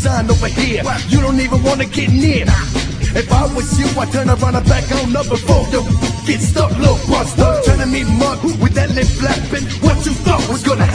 sign over here. You don't even wanna get near. If I was you, I'd turn around and back on up before you get stuck, little buster. Trying to meet mug with that lip flapping. What you thought was gonna happen?